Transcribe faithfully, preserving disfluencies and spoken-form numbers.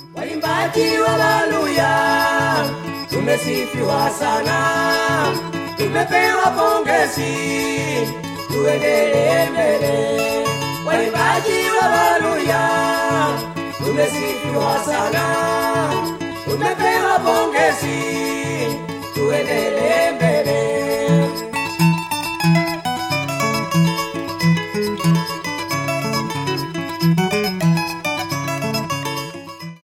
Waimbaji wa haleluya, tumesifiwa sana, tumepewa pongezi, tuendelee mbele. Waimbaji wa haleluya, tumesifiwa sana, tumepewa pongezi, tuendelee mbele.